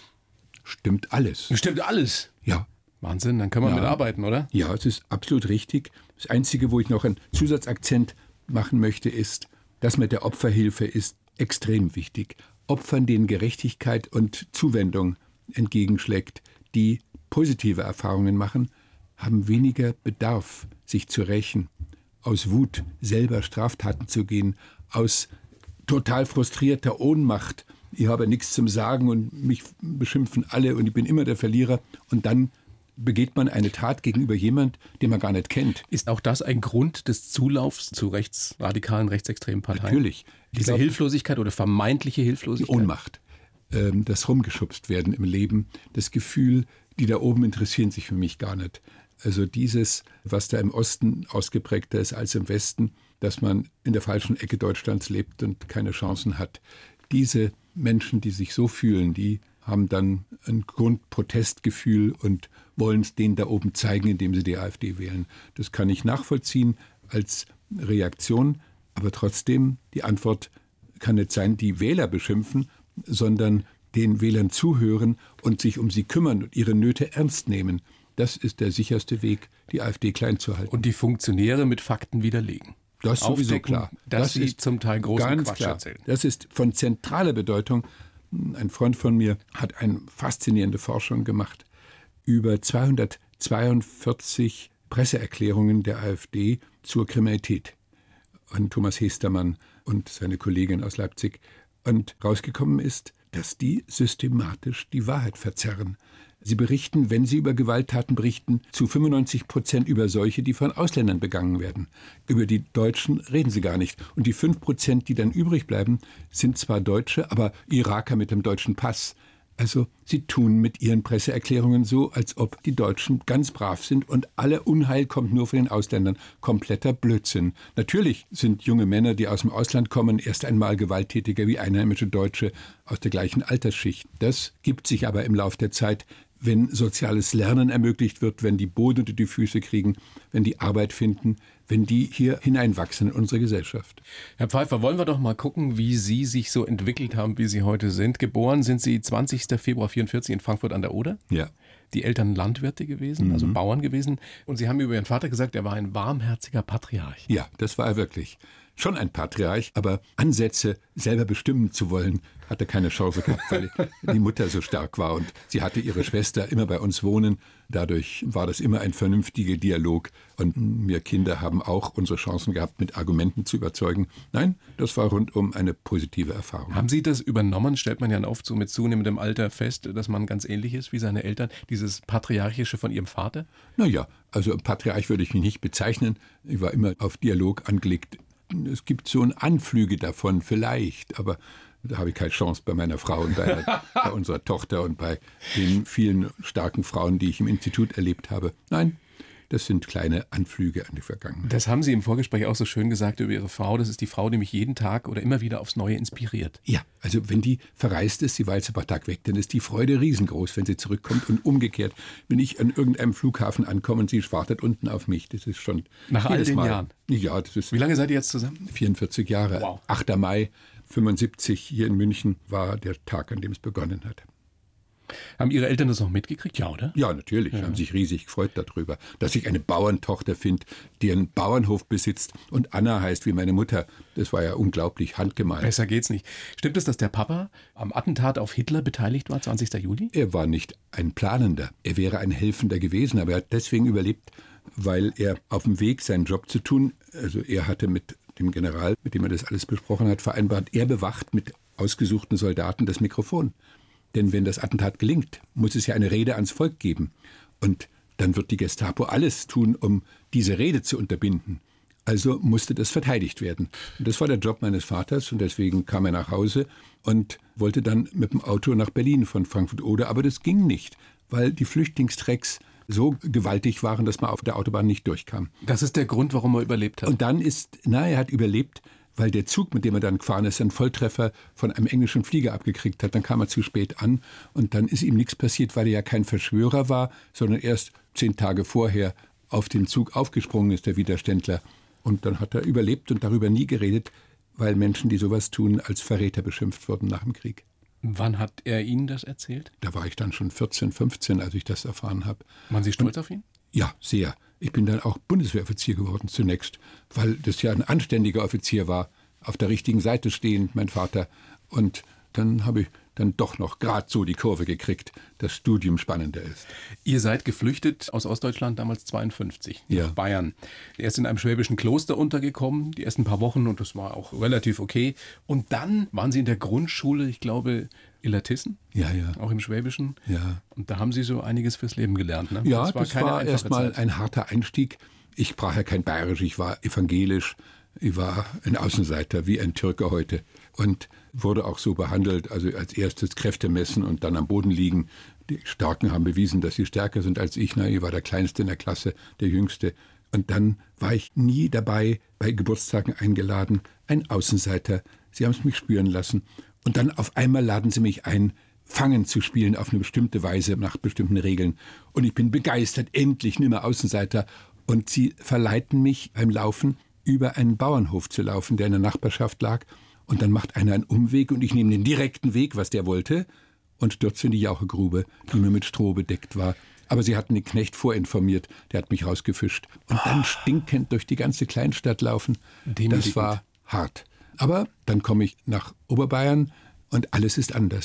Stimmt alles. Stimmt alles? Ja. Wahnsinn, dann können wir mitarbeiten, oder? Ja, es ist absolut richtig. Das Einzige, wo ich noch einen Zusatzakzent machen möchte, ist, das mit der Opferhilfe ist extrem wichtig. Opfern, denen Gerechtigkeit und Zuwendung entgegenschlägt, die positive Erfahrungen machen, haben weniger Bedarf, sich zu rächen, aus Wut selber Straftaten zu gehen, aus total frustrierter Ohnmacht, ich habe nichts zum Sagen und mich beschimpfen alle und ich bin immer der Verlierer. Und dann begeht man eine Tat gegenüber jemand, den man gar nicht kennt. Ist auch das ein Grund des Zulaufs zu rechtsradikalen, rechtsextremen Parteien? Natürlich. Diese Hilflosigkeit oder vermeintliche Hilflosigkeit? Die Ohnmacht, das Rumgeschubst werden im Leben, das Gefühl, die da oben interessieren sich für mich gar nicht. Also dieses, was da im Osten ausgeprägter ist als im Westen, dass man in der falschen Ecke Deutschlands lebt und keine Chancen hat. Diese Menschen, die sich so fühlen, die haben dann ein Grundprotestgefühl und wollen es denen da oben zeigen, indem sie die AfD wählen. Das kann ich nachvollziehen als Reaktion, aber trotzdem, die Antwort kann nicht sein, die Wähler beschimpfen, sondern den Wählern zuhören und sich um sie kümmern und ihre Nöte ernst nehmen. Das ist der sicherste Weg, die AfD klein zu halten. Und die Funktionäre mit Fakten widerlegen. Das ist sowieso klar. Das sie ist zum Teil großen Quatsch klar. Erzählen. Das ist von zentraler Bedeutung. Ein Freund von mir hat eine faszinierende Forschung gemacht über 242 Presseerklärungen der AfD zur Kriminalität. Und Thomas Hestermann und seine Kollegin aus Leipzig. Und rausgekommen ist, dass die systematisch die Wahrheit verzerren. Sie berichten, wenn sie über Gewalttaten berichten, zu 95% über solche, die von Ausländern begangen werden. Über die Deutschen reden sie gar nicht. Und die 5%, die dann übrig bleiben, sind zwar Deutsche, aber Iraker mit dem deutschen Pass. Also sie tun mit ihren Presseerklärungen so, als ob die Deutschen ganz brav sind und alle Unheil kommt nur von den Ausländern. Kompletter Blödsinn. Natürlich sind junge Männer, die aus dem Ausland kommen, erst einmal gewalttätiger wie einheimische Deutsche aus der gleichen Altersschicht. Das gibt sich aber im Lauf der Zeit, wenn soziales Lernen ermöglicht wird, wenn die Boden unter die Füße kriegen, wenn die Arbeit finden, wenn die hier hineinwachsen in unsere Gesellschaft. Herr Pfeiffer, wollen wir doch mal gucken, wie Sie sich so entwickelt haben, wie Sie heute sind. Geboren sind Sie 20. Februar 1944 in Frankfurt an der Oder. Ja. Die Eltern Landwirte gewesen, also Bauern gewesen. Und Sie haben über Ihren Vater gesagt, er war ein warmherziger Patriarch. Ja, das war er wirklich. Schon ein Patriarch, aber Ansätze, selber bestimmen zu wollen, hatte keine Chance gehabt, weil die Mutter so stark war. Und sie hatte ihre Schwester immer bei uns wohnen. Dadurch war das immer ein vernünftiger Dialog. Und wir Kinder haben auch unsere Chancen gehabt, mit Argumenten zu überzeugen. Nein, das war rundum eine positive Erfahrung. Haben Sie das übernommen? Stellt man ja oft so mit zunehmendem Alter fest, dass man ganz ähnlich ist wie seine Eltern. Dieses Patriarchische von Ihrem Vater? Naja, also Patriarch würde ich mich nicht bezeichnen. Ich war immer auf Dialog angelegt. Es gibt so Anflüge davon vielleicht, aber da habe ich keine Chance bei meiner Frau und bei unserer Tochter und bei den vielen starken Frauen, die ich im Institut erlebt habe. Nein, das sind kleine Anflüge an die Vergangenheit. Das haben Sie im Vorgespräch auch so schön gesagt über Ihre Frau. Das ist die Frau, die mich jeden Tag oder immer wieder aufs Neue inspiriert. Ja, also wenn die verreist ist, sie war jetzt ein paar Tage weg, dann ist die Freude riesengroß, wenn sie zurückkommt. Und umgekehrt, wenn ich an irgendeinem Flughafen ankomme und sie wartet unten auf mich, das ist schon nach all den Jahren? Ja, das ist... Wie lange seid ihr jetzt zusammen? 44 Jahre. Wow. 8. Mai 75 hier in München war der Tag, an dem es begonnen hat. Haben Ihre Eltern das noch mitgekriegt? Ja, oder? Ja, natürlich. Ja. Haben sich riesig gefreut darüber, dass ich eine Bauerntochter finde, die einen Bauernhof besitzt und Anna heißt wie meine Mutter. Das war ja unglaublich handgemalt. Besser geht's nicht. Stimmt es, dass der Papa am Attentat auf Hitler beteiligt war, 20. Juli? Er war nicht ein Planender. Er wäre ein Helfender gewesen, aber er hat deswegen überlebt, weil er auf dem Weg, seinen Job zu tun, also er hatte mit dem General, mit dem er das alles besprochen hat, vereinbart, er bewacht mit ausgesuchten Soldaten das Mikrofon. Denn wenn das Attentat gelingt, muss es ja eine Rede ans Volk geben. Und dann wird die Gestapo alles tun, um diese Rede zu unterbinden. Also musste das verteidigt werden. Und das war der Job meines Vaters und deswegen kam er nach Hause und wollte dann mit dem Auto nach Berlin von Frankfurt-Oder. Aber das ging nicht, weil die Flüchtlingstrecks so gewaltig waren, dass man auf der Autobahn nicht durchkam. Das ist der Grund, warum er überlebt hat. Und dann er hat überlebt, weil der Zug, mit dem er dann gefahren ist, einen Volltreffer von einem englischen Flieger abgekriegt hat. Dann kam er zu spät an und dann ist ihm nichts passiert, weil er ja kein Verschwörer war, sondern erst 10 Tage vorher auf den Zug aufgesprungen ist, der Widerständler. Und dann hat er überlebt und darüber nie geredet, weil Menschen, die sowas tun, als Verräter beschimpft wurden nach dem Krieg. Wann hat er Ihnen das erzählt? Da war ich dann schon 14, 15, als ich das erfahren habe. Waren Sie stolz auf ihn? Ja, sehr. Ich bin dann auch Bundeswehroffizier geworden zunächst, weil das ja ein anständiger Offizier war, auf der richtigen Seite stehend, mein Vater. Und dann habe ich dann doch noch gerade so die Kurve gekriegt, dass Studium spannender ist. Ihr seid geflüchtet aus Ostdeutschland, damals 52, ja. Nach Bayern. Erst in einem schwäbischen Kloster untergekommen, die ersten paar Wochen, und das war auch relativ okay. Und dann waren Sie in der Grundschule, ich glaube, Illertissen? Ja, ja. Auch im Schwäbischen? Ja. Und da haben Sie so einiges fürs Leben gelernt, ne? Ja, das war erstmal ein harter Einstieg. Ich sprach ja kein Bayerisch, ich war evangelisch. Ich war ein Außenseiter, wie ein Türke heute. Und wurde auch so behandelt, also als erstes Kräfte messen und dann am Boden liegen. Die Starken haben bewiesen, dass sie stärker sind als ich. Ich war der Kleinste in der Klasse, der Jüngste. Und dann war ich nie dabei, bei Geburtstagen eingeladen. Ein Außenseiter. Sie haben es mich spüren lassen. Und dann auf einmal laden sie mich ein, Fangen zu spielen auf eine bestimmte Weise, nach bestimmten Regeln. Und ich bin begeistert, endlich nimmer Außenseiter. Und sie verleiten mich beim Laufen, über einen Bauernhof zu laufen, der in der Nachbarschaft lag. Und dann macht einer einen Umweg und ich nehme den direkten Weg, was der wollte, und stürze in die Jauchegrube, die nur mit Stroh bedeckt war. Aber sie hatten den Knecht vorinformiert, der hat mich rausgefischt. Und dann stinkend durch die ganze Kleinstadt laufen. Das war hart. Aber dann komme ich nach Oberbayern und alles ist anders.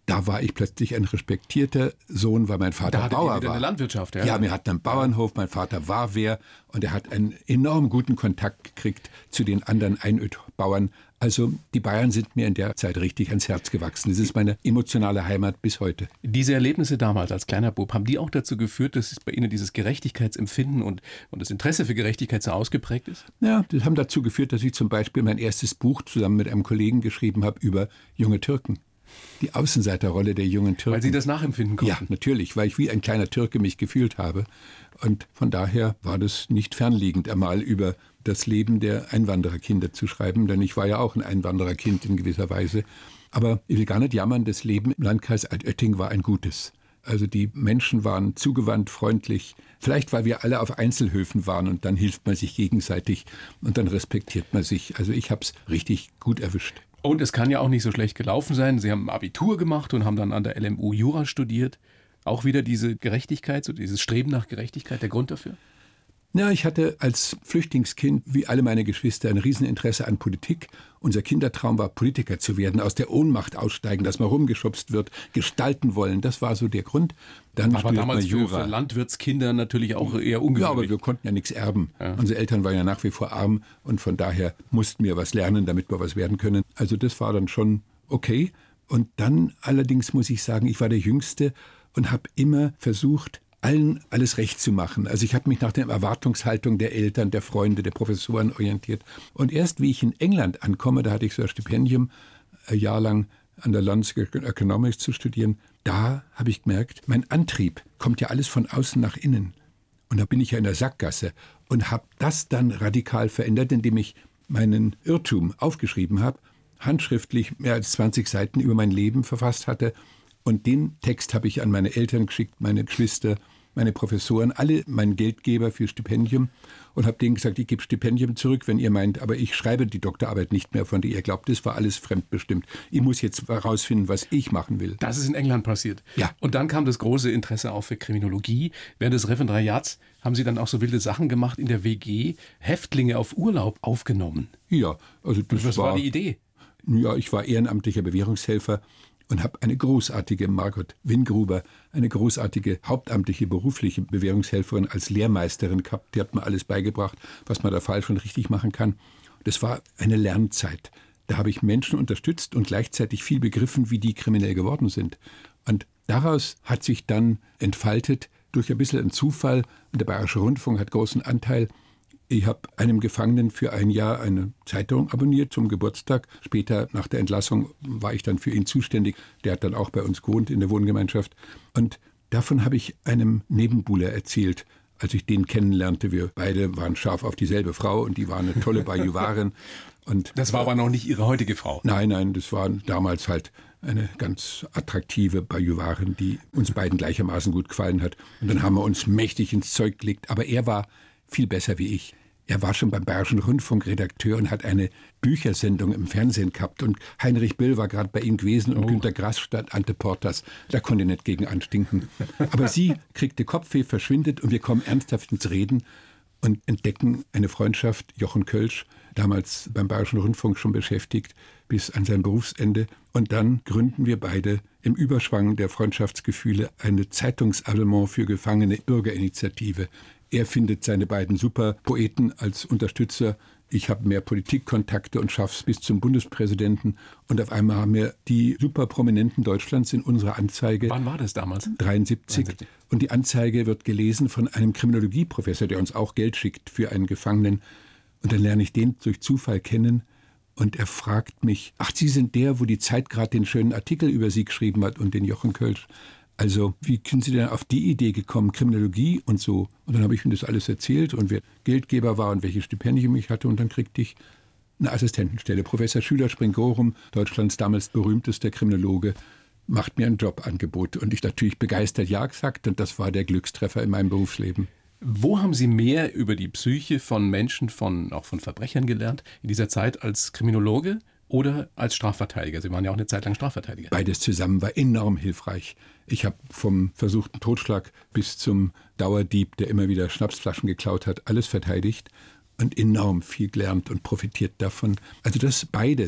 da war ich plötzlich ein respektierter Sohn, weil mein Vater Bauer war. Eine Landwirtschaft, ja, wir hatten einen Bauernhof, mein Vater war Wehr und er hat einen enorm guten Kontakt gekriegt zu den anderen Einödbauern. Also die Bayern sind mir in der Zeit richtig ans Herz gewachsen. Das ist meine emotionale Heimat bis heute. Diese Erlebnisse damals als kleiner Bub, haben die auch dazu geführt, dass bei Ihnen dieses Gerechtigkeitsempfinden und das Interesse für Gerechtigkeit so ausgeprägt ist? Ja, das haben dazu geführt, dass ich zum Beispiel mein erstes Buch zusammen mit einem Kollegen geschrieben habe über junge Türken. Die Außenseiterrolle der jungen Türken. Weil Sie das nachempfinden konnten? Ja, natürlich, weil ich wie ein kleiner Türke mich gefühlt habe. Und von daher war das nicht fernliegend, einmal über das Leben der Einwandererkinder zu schreiben, denn ich war ja auch ein Einwandererkind in gewisser Weise. Aber ich will gar nicht jammern, das Leben im Landkreis Altötting war ein gutes. Also die Menschen waren zugewandt, freundlich. Vielleicht, weil wir alle auf Einzelhöfen waren und dann hilft man sich gegenseitig und dann respektiert man sich. Also ich habe es richtig gut erwischt. Und es kann ja auch nicht so schlecht gelaufen sein. Sie haben Abitur gemacht und haben dann an der LMU Jura studiert. Auch wieder diese Gerechtigkeit, so dieses Streben nach Gerechtigkeit, der Grund dafür? Ja, ich hatte als Flüchtlingskind, wie alle meine Geschwister, ein Rieseninteresse an Politik. Unser Kindertraum war, Politiker zu werden, aus der Ohnmacht aussteigen, dass man rumgeschubst wird, gestalten wollen. Das war so der Grund. Dann aber damals für Landwirtskinder natürlich auch eher ungewöhnlich. Ja, aber wir konnten ja nichts erben. Ja. Unsere Eltern waren ja nach wie vor arm und von daher mussten wir was lernen, damit wir was werden können. Also das war dann schon okay. Und dann allerdings muss ich sagen, ich war der Jüngste und habe immer versucht, allen alles recht zu machen. Also ich habe mich nach der Erwartungshaltung der Eltern, der Freunde, der Professoren orientiert. Und erst wie ich in England ankomme, da hatte ich so ein Stipendium, ein Jahr lang an der London School of Economics zu studieren, da habe ich gemerkt, mein Antrieb kommt ja alles von außen nach innen. Und da bin ich ja in der Sackgasse und habe das dann radikal verändert, indem ich meinen Irrtum aufgeschrieben habe, handschriftlich mehr als 20 Seiten über mein Leben verfasst hatte. Und den Text habe ich an meine Eltern geschickt, meine Geschwister, meine Professoren, alle meinen Geldgeber für Stipendium und habe denen gesagt, ich gebe Stipendium zurück, wenn ihr meint, aber ich schreibe die Doktorarbeit nicht mehr, von der ihr glaubt, das war alles fremdbestimmt. Ich muss jetzt herausfinden, was ich machen will. Das ist in England passiert. Ja. Und dann kam das große Interesse auch für Kriminologie. Während des Referendariats haben Sie dann auch so wilde Sachen gemacht in der WG, Häftlinge auf Urlaub aufgenommen. Ja, also was war die Idee? Ja, ich war ehrenamtlicher Bewährungshelfer und habe eine großartige Margot Wingruber, eine großartige hauptamtliche berufliche Bewährungshelferin als Lehrmeisterin gehabt. Die hat mir alles beigebracht, was man da falsch und richtig machen kann. Das war eine Lernzeit. Da habe ich Menschen unterstützt und gleichzeitig viel begriffen, wie die kriminell geworden sind. Und daraus hat sich dann entfaltet, durch ein bisschen einen Zufall, und der Bayerische Rundfunk hat großen Anteil, ich habe einem Gefangenen für ein Jahr eine Zeitung abonniert zum Geburtstag. Später, nach der Entlassung, war ich dann für ihn zuständig. Der hat dann auch bei uns gewohnt in der Wohngemeinschaft. Und davon habe ich einem Nebenbuhler erzählt, als ich den kennenlernte. Wir beide waren scharf auf dieselbe Frau und die war eine tolle Bajuwarin. Und das war aber noch nicht Ihre heutige Frau? Nein, das war damals halt eine ganz attraktive Bajuwarin, die uns beiden gleichermaßen gut gefallen hat. Und dann haben wir uns mächtig ins Zeug gelegt. Aber er war viel besser wie ich. Er war schon beim Bayerischen Rundfunk Redakteur und hat eine Büchersendung im Fernsehen gehabt. Und Heinrich Böll war gerade bei ihm gewesen und Günter Grass statt Ante Portas. Da konnte ich nicht gegen anstinken. Aber sie kriegte Kopfweh, verschwindet und wir kommen ernsthaft ins Reden und entdecken eine Freundschaft. Jochen Kölsch, damals beim Bayerischen Rundfunk schon beschäftigt, bis an sein Berufsende. Und dann gründen wir beide im Überschwang der Freundschaftsgefühle eine Zeitungsabonnement für gefangene Bürgerinitiative. Er findet seine beiden Superpoeten als Unterstützer. Ich habe mehr Politikkontakte und schaffe es bis zum Bundespräsidenten. Und auf einmal haben wir die Superprominenten Deutschlands in unserer Anzeige. Wann war das damals? 73. Und die Anzeige wird gelesen von einem Kriminologieprofessor, der uns auch Geld schickt für einen Gefangenen. Und dann lerne ich den durch Zufall kennen. Und er fragt mich, ach, Sie sind der, wo die Zeit gerade den schönen Artikel über Sie geschrieben hat und den Jochen Kölsch. Also, wie sind Sie denn auf die Idee gekommen, Kriminologie und so? Und dann habe ich ihm das alles erzählt und wer Geldgeber war und welche Stipendium ich hatte. Und dann kriegte ich eine Assistentenstelle. Professor Schüler-Springorum, Deutschlands damals berühmtester Kriminologe, macht mir ein Jobangebot. Und ich natürlich begeistert ja gesagt. Und das war der Glückstreffer in meinem Berufsleben. Wo haben Sie mehr über die Psyche von Menschen, auch von Verbrechern gelernt in dieser Zeit als Kriminologe oder als Strafverteidiger? Sie waren ja auch eine Zeit lang Strafverteidiger. Beides zusammen war enorm hilfreich. Ich habe vom versuchten Totschlag bis zum Dauerdieb, der immer wieder Schnapsflaschen geklaut hat, alles verteidigt und enorm viel gelernt und profitiert davon. Also das beides,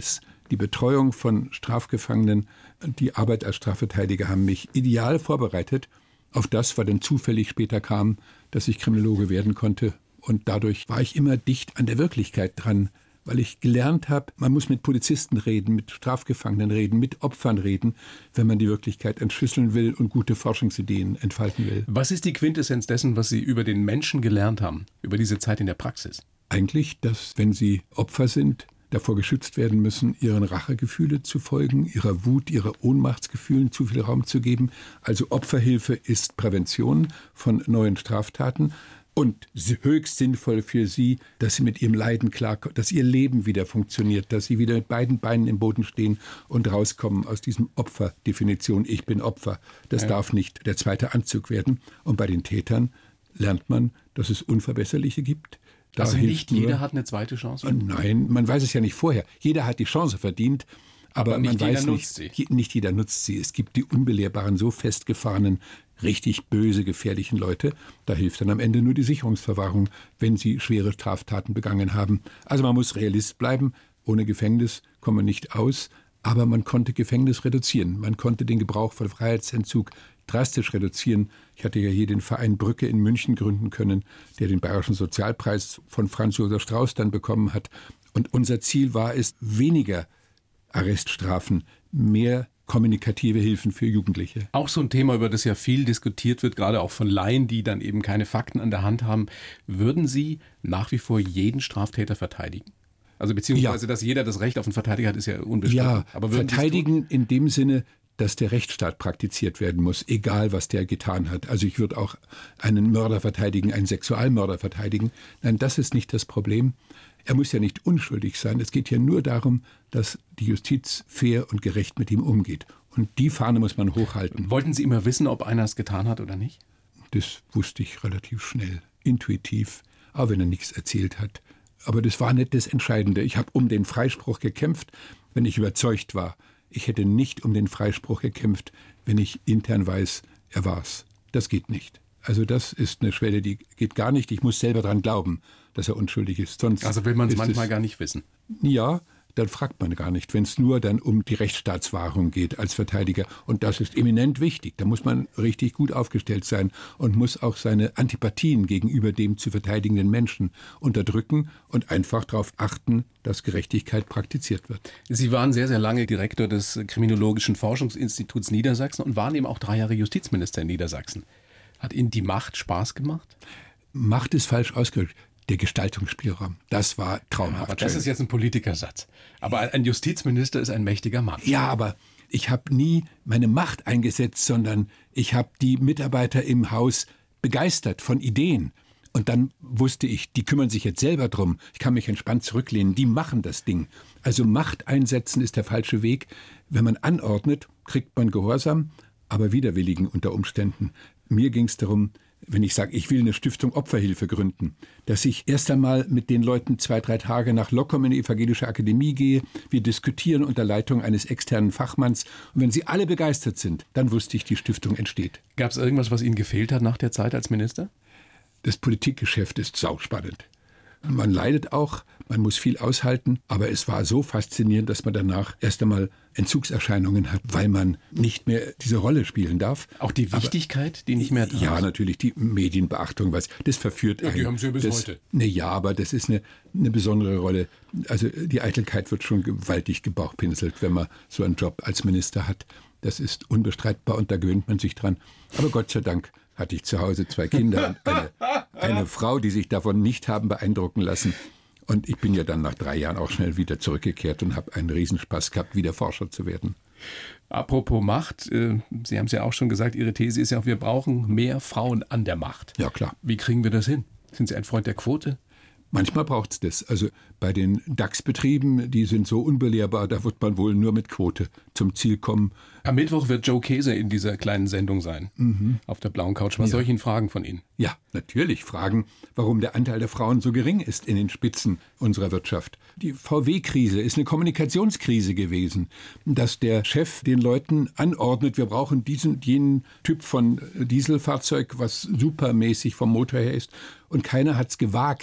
die Betreuung von Strafgefangenen, die Arbeit als Strafverteidiger haben mich ideal vorbereitet auf das, was dann zufällig später kam, dass ich Kriminologe werden konnte. Und dadurch war ich immer dicht an der Wirklichkeit dran, weil ich gelernt habe, man muss mit Polizisten reden, mit Strafgefangenen reden, mit Opfern reden, wenn man die Wirklichkeit entschlüsseln will und gute Forschungsideen entfalten will. Was ist die Quintessenz dessen, was Sie über den Menschen gelernt haben, über diese Zeit in der Praxis? Eigentlich, dass, wenn sie Opfer sind, davor geschützt werden müssen, ihren Rachegefühle zu folgen, ihrer Wut, ihrer Ohnmachtsgefühlen zu viel Raum zu geben. Also Opferhilfe ist Prävention von neuen Straftaten. Und höchst sinnvoll für sie, dass sie mit ihrem Leiden klarkommen, dass ihr Leben wieder funktioniert, dass sie wieder mit beiden Beinen im Boden stehen und rauskommen aus diesem Opferdefinition. Ich bin Opfer. Das darf nicht der zweite Anzug werden. Und bei den Tätern lernt man, dass es Unverbesserliche gibt. Also nicht jeder hat eine zweite Chance? Nein, man weiß es ja nicht vorher. Jeder hat die Chance verdient. Aber man weiß nicht jeder nutzt sie. Es gibt die unbelehrbaren, so festgefahrenen, richtig böse, gefährlichen Leute. Da hilft dann am Ende nur die Sicherungsverwahrung, wenn sie schwere Straftaten begangen haben. Also man muss Realist bleiben. Ohne Gefängnis kommt man nicht aus. Aber man konnte Gefängnis reduzieren. Man konnte den Gebrauch von Freiheitsentzug drastisch reduzieren. Ich hatte ja hier den Verein Brücke in München gründen können, der den Bayerischen Sozialpreis von Franz Josef Strauß dann bekommen hat. Und unser Ziel war es, weniger Arreststrafen, mehr kommunikative Hilfen für Jugendliche. Auch so ein Thema, über das ja viel diskutiert wird, gerade auch von Laien, die dann eben keine Fakten an der Hand haben. Würden Sie nach wie vor jeden Straftäter verteidigen? Also beziehungsweise, dass jeder das Recht auf einen Verteidiger hat, ist ja unbestritten. Ja, aber verteidigen in dem Sinne, dass der Rechtsstaat praktiziert werden muss, egal was der getan hat. Also ich würde auch einen Mörder verteidigen, einen Sexualmörder verteidigen. Nein, das ist nicht das Problem. Er muss ja nicht unschuldig sein. Es geht ja nur darum, dass die Justiz fair und gerecht mit ihm umgeht. Und die Fahne muss man hochhalten. Wollten Sie immer wissen, ob einer es getan hat oder nicht? Das wusste ich relativ schnell, intuitiv, auch wenn er nichts erzählt hat. Aber das war nicht das Entscheidende. Ich habe um den Freispruch gekämpft, wenn ich überzeugt war. Ich hätte nicht um den Freispruch gekämpft, wenn ich intern weiß, er war's. Das geht nicht. Also das ist eine Schwelle, die geht gar nicht. Ich muss selber daran glauben, dass er unschuldig ist. Sonst also will man es manchmal gar nicht wissen. Ja, dann fragt man gar nicht, wenn es nur dann um die Rechtsstaatswahrung geht als Verteidiger. Und das ist eminent wichtig. Da muss man richtig gut aufgestellt sein und muss auch seine Antipathien gegenüber dem zu verteidigenden Menschen unterdrücken und einfach darauf achten, dass Gerechtigkeit praktiziert wird. Sie waren sehr, sehr lange Direktor des Kriminologischen Forschungsinstituts Niedersachsen und waren eben auch 3 Jahre Justizminister in Niedersachsen. Hat Ihnen die Macht Spaß gemacht? Macht ist falsch ausgedrückt. Der Gestaltungsspielraum, das war traumhaft. Aber das ist jetzt ein Politikersatz. Aber ein Justizminister ist ein mächtiger Mann. Ja, aber ich habe nie meine Macht eingesetzt, sondern ich habe die Mitarbeiter im Haus begeistert von Ideen. Und dann wusste ich, die kümmern sich jetzt selber drum. Ich kann mich entspannt zurücklehnen. Die machen das Ding. Also Macht einsetzen ist der falsche Weg. Wenn man anordnet, kriegt man Gehorsam, aber widerwilligen unter Umständen. Mir ging es darum, wenn ich sage, ich will eine Stiftung Opferhilfe gründen, dass ich erst einmal mit den Leuten 2-3 Tage nach Lockum in die Evangelische Akademie gehe. Wir diskutieren unter Leitung eines externen Fachmanns. Und wenn sie alle begeistert sind, dann wusste ich, die Stiftung entsteht. Gab es irgendwas, was Ihnen gefehlt hat nach der Zeit als Minister? Das Politikgeschäft ist sauspannend. Man leidet auch, man muss viel aushalten, aber es war so faszinierend, dass man danach erst einmal Entzugserscheinungen hat, weil man nicht mehr diese Rolle spielen darf. Auch die Wichtigkeit, die nicht mehr da ist? Ja, natürlich, die Medienbeachtung, das verführt einen. Die haben Sie ja bis heute. Ja, aber das ist eine besondere Rolle. Also die Eitelkeit wird schon gewaltig gebauchpinselt, wenn man so einen Job als Minister hat. Das ist unbestreitbar und da gewöhnt man sich dran. Aber Gott sei Dank hatte ich zu Hause 2 Kinder und eine Frau, die sich davon nicht haben beeindrucken lassen. Und ich bin ja dann nach 3 Jahren auch schnell wieder zurückgekehrt und habe einen Riesenspaß gehabt, wieder Forscher zu werden. Apropos Macht, Sie haben es ja auch schon gesagt, Ihre These ist ja auch, wir brauchen mehr Frauen an der Macht. Ja, klar. Wie kriegen wir das hin? Sind Sie ein Freund der Quote? Manchmal braucht es das. Also bei den DAX-Betrieben, die sind so unbelehrbar, da wird man wohl nur mit Quote zum Ziel kommen. Am Mittwoch wird Joe Käse in dieser kleinen Sendung sein, auf der blauen Couch. Was soll ich ihn fragen von Ihnen? Ja, natürlich fragen, warum der Anteil der Frauen so gering ist in den Spitzen unserer Wirtschaft. Die VW-Krise ist eine Kommunikationskrise gewesen, dass der Chef den Leuten anordnet, wir brauchen diesen, jenen Typ von Dieselfahrzeug, was supermäßig vom Motor her ist. Und keiner hat es gewagt,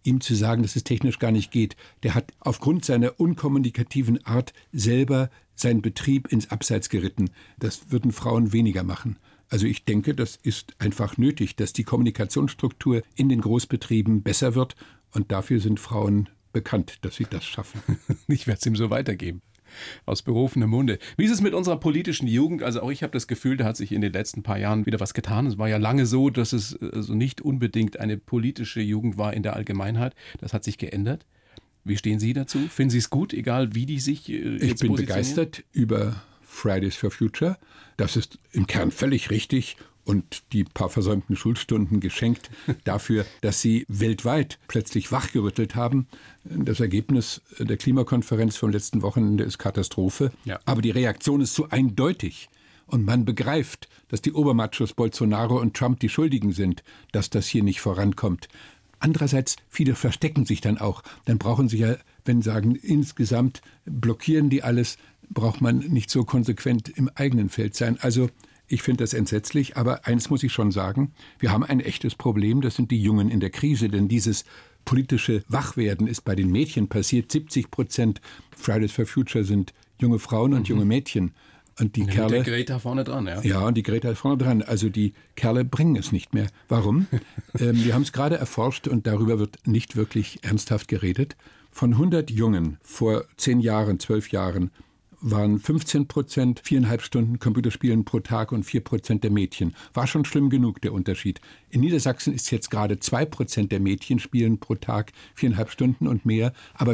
ihm zu sagen, dass es technisch gar nicht geht. Der hat aufgrund seiner unkommunikativen Art selber seinen Betrieb ins Abseits geritten. Das würden Frauen weniger machen. Also ich denke, das ist einfach nötig, dass die Kommunikationsstruktur in den Großbetrieben besser wird. Und dafür sind Frauen bekannt, dass sie das schaffen. Ich werde es ihm so weitergeben. Aus berufenem Munde. Wie ist es mit unserer politischen Jugend? Also auch ich habe das Gefühl, da hat sich in den letzten paar Jahren wieder was getan. Es war ja lange so, dass es also nicht unbedingt eine politische Jugend war in der Allgemeinheit. Das hat sich geändert. Wie stehen Sie dazu? Finden Sie es gut, egal wie die sich jetzt Ich bin begeistert über Fridays for Future. Das ist im Kern völlig richtig und die paar versäumten Schulstunden geschenkt dafür, dass sie weltweit plötzlich wachgerüttelt haben. Das Ergebnis der Klimakonferenz vom letzten Wochenende ist Katastrophe. Ja. Aber die Reaktion ist so eindeutig. Und man begreift, dass die Obermachos Bolsonaro und Trump die Schuldigen sind, dass das hier nicht vorankommt. Andererseits, viele verstecken sich dann auch. Dann brauchen sie ja, wenn sagen, insgesamt blockieren die alles, braucht man nicht so konsequent im eigenen Feld sein. Also ich finde das entsetzlich, aber eins muss ich schon sagen, wir haben ein echtes Problem, das sind die Jungen in der Krise, denn dieses politische Wachwerden ist bei den Mädchen passiert. 70% Fridays for Future sind junge Frauen und junge Mädchen. Und die Kerle, der Greta vorne dran, ja. Ja, und die Greta ist vorne dran. Also die Kerle bringen es nicht mehr. Warum? Wir haben es gerade erforscht und darüber wird nicht wirklich ernsthaft geredet. Von 100 Jungen vor 10 Jahren, 12 Jahren waren 15%, 4,5 Stunden Computerspielen pro Tag und 4% der Mädchen. War schon schlimm genug, der Unterschied. In Niedersachsen ist jetzt gerade 2% der Mädchen spielen pro Tag 4,5 Stunden und mehr, aber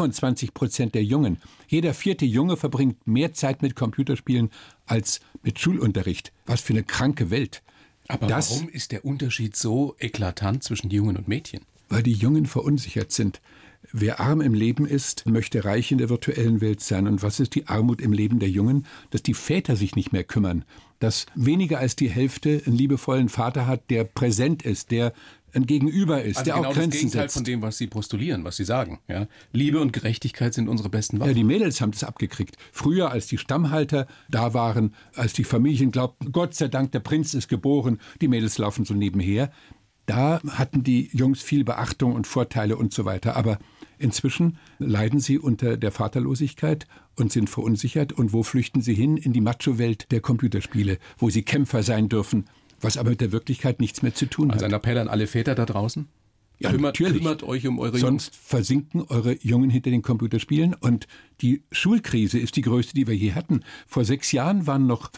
24% der Jungen. Jeder 4. Junge verbringt mehr Zeit mit Computerspielen als mit Schulunterricht. Was für eine kranke Welt. Aber warum ist der Unterschied so eklatant zwischen Jungen und Mädchen? Weil die Jungen verunsichert sind. Wer arm im Leben ist, möchte reich in der virtuellen Welt sein. Und was ist die Armut im Leben der Jungen? Dass die Väter sich nicht mehr kümmern. Dass weniger als die Hälfte einen liebevollen Vater hat, der präsent ist, der ein Gegenüber ist, also der genau auch Grenzen das Gegenteil setzt. von dem, was Sie postulieren, was Sie sagen. Ja? Liebe und Gerechtigkeit sind unsere besten Waffen. Ja, die Mädels haben das abgekriegt. Früher, als die Stammhalter da waren, als die Familien glaubten, Gott sei Dank, der Prinz ist geboren, die Mädels laufen so nebenher. Da hatten die Jungs viel Beachtung und Vorteile und so weiter. Aber inzwischen leiden sie unter der Vaterlosigkeit und sind verunsichert. Und wo flüchten sie hin? In die Macho-Welt der Computerspiele, wo sie Kämpfer sein dürfen, was aber mit der Wirklichkeit nichts mehr zu tun hat. Also ein Appell an alle Väter da draußen. Ja, kümmert euch um eure Jungs. Sonst versinken eure Jungen hinter den Computerspielen. Und die Schulkrise ist die größte, die wir je hatten. Vor 6 Jahren waren noch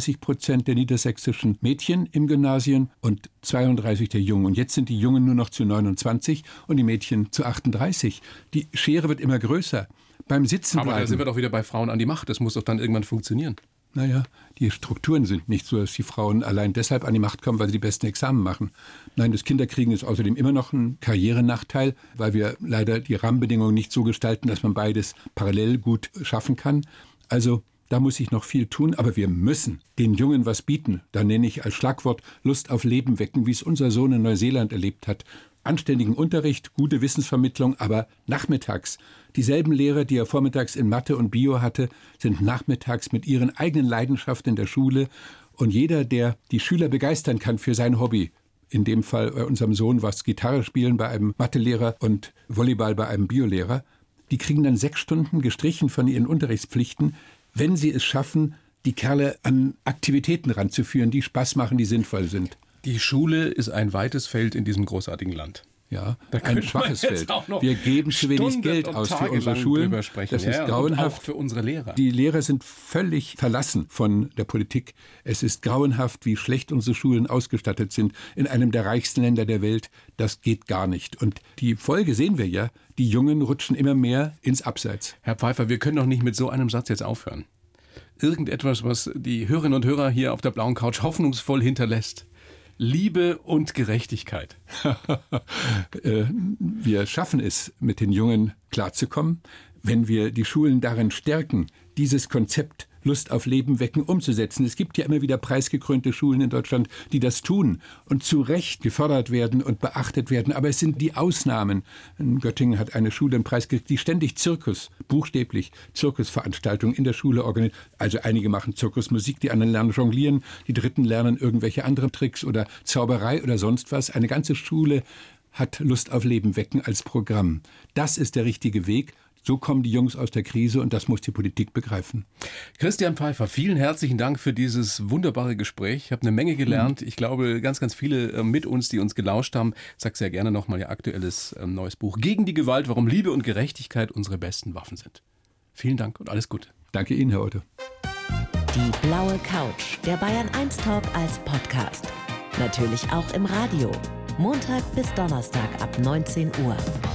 35% der niedersächsischen Mädchen im Gymnasium und 32 der Jungen. Und jetzt sind die Jungen nur noch zu 29 und die Mädchen zu 38. Die Schere wird immer größer. Beim Sitzenbleiben. Aber da sind wir doch wieder bei Frauen an die Macht. Das muss doch dann irgendwann funktionieren. Naja, die Strukturen sind nicht so, dass die Frauen allein deshalb an die Macht kommen, weil sie die besten Examen machen. Nein, das Kinderkriegen ist außerdem immer noch ein Karrierenachteil, weil wir leider die Rahmenbedingungen nicht so gestalten, dass man beides parallel gut schaffen kann. Also da muss sich noch viel tun, aber wir müssen den Jungen was bieten. Da nenne ich als Schlagwort Lust auf Leben wecken, wie es unser Sohn in Neuseeland erlebt hat. Anständigen Unterricht, gute Wissensvermittlung, aber nachmittags. Dieselben Lehrer, die er vormittags in Mathe und Bio hatte, sind nachmittags mit ihren eigenen Leidenschaften in der Schule. Und jeder, der die Schüler begeistern kann für sein Hobby, in dem Fall bei unserem Sohn war es Gitarre spielen bei einem Mathelehrer und Volleyball bei einem Biolehrer, die kriegen dann 6 Stunden gestrichen von ihren Unterrichtspflichten, wenn sie es schaffen, die Kerle an Aktivitäten ranzuführen, die Spaß machen, die sinnvoll sind. Die Schule ist ein weites Feld in diesem großartigen Land. Ja, Da ein könnte man schwaches jetzt Feld. auch noch Wir geben zu wenig Stunden Geld und aus für tagelang unsere Schulen. drüber sprechen. Das ist Ja, grauenhaft. und auch für unsere Lehrer. Die Lehrer sind völlig verlassen von der Politik. Es ist grauenhaft, wie schlecht unsere Schulen ausgestattet sind. In einem der reichsten Länder der Welt, das geht gar nicht. Und die Folge sehen wir ja. Die Jungen rutschen immer mehr ins Abseits. Herr Pfeiffer, wir können doch nicht mit so einem Satz jetzt aufhören. Irgendetwas, was die Hörerinnen und Hörer hier auf der blauen Couch hoffnungsvoll hinterlässt. Liebe und Gerechtigkeit. Wir schaffen es, mit den Jungen klarzukommen, wenn wir die Schulen darin stärken, dieses Konzept Lust auf Leben wecken umzusetzen. Es gibt ja immer wieder preisgekrönte Schulen in Deutschland, die das tun und zu Recht gefördert werden und beachtet werden. Aber es sind die Ausnahmen. In Göttingen hat eine Schule einen Preis gekriegt, die ständig buchstäblich Zirkusveranstaltungen in der Schule organisiert. Also einige machen Zirkusmusik, die anderen lernen Jonglieren, die Dritten lernen irgendwelche anderen Tricks oder Zauberei oder sonst was. Eine ganze Schule hat Lust auf Leben wecken als Programm. Das ist der richtige Weg. So kommen die Jungs aus der Krise und das muss die Politik begreifen. Christian Pfeiffer, vielen herzlichen Dank für dieses wunderbare Gespräch. Ich habe eine Menge gelernt. Ich glaube, ganz, ganz viele mit uns, die uns gelauscht haben. Ich sage sehr gerne nochmal Ihr aktuelles neues Buch Gegen die Gewalt, warum Liebe und Gerechtigkeit unsere besten Waffen sind. Vielen Dank und alles Gute. Danke Ihnen, Herr Otto. Die blaue Couch, der Bayern 1 Talk als Podcast. Natürlich auch im Radio. Montag bis Donnerstag ab 19 Uhr.